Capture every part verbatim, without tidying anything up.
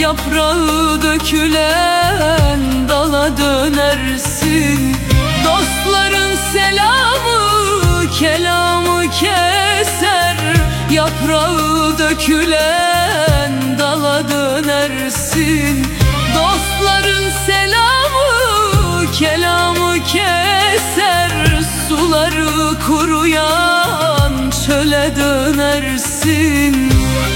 Yaprağı dökülen dala dönersin. Dostların selamı kelamı keser. Yaprağı dökülen dala dönersin. Dostların selamı kelamı keser. Suları kuruyan çöle dönersin.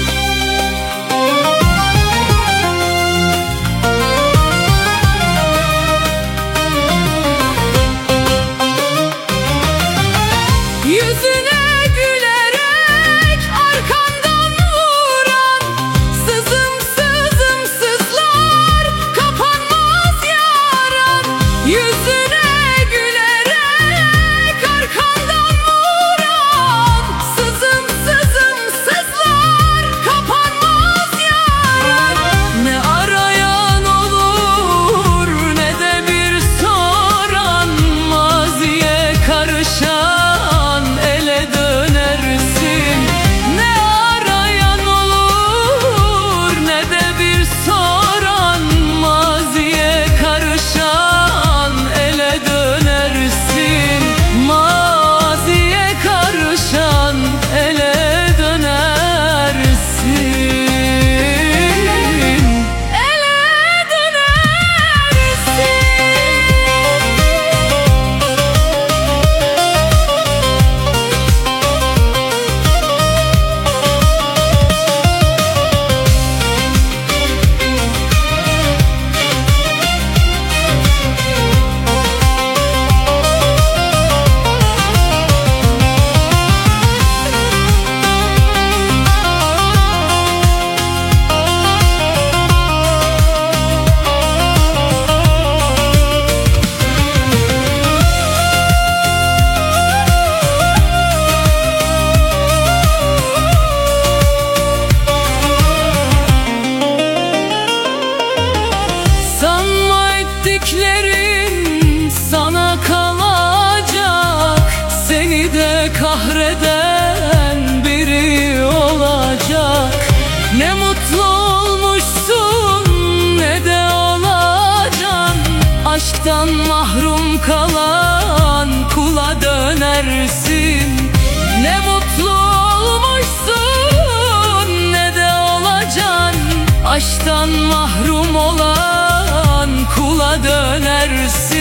Yüzüne gülerek arkandan vuran sızım sızım sızlar, kapanmaz yaran. Yüzüne gülerek arkandan vuran sızım sızım sızlar, kapanmaz yaran. Ne arayan olur ne de bir soran, maziye karışan sana kalacak, seni de kahreden biri olacak. Ne mutlu olmuşsun ne de olacaksın, aşktan mahrum kalan kula dönersin. Ne mutlu olmuşsun ne de olacaksın, aşktan mahrum olan kula dönersin.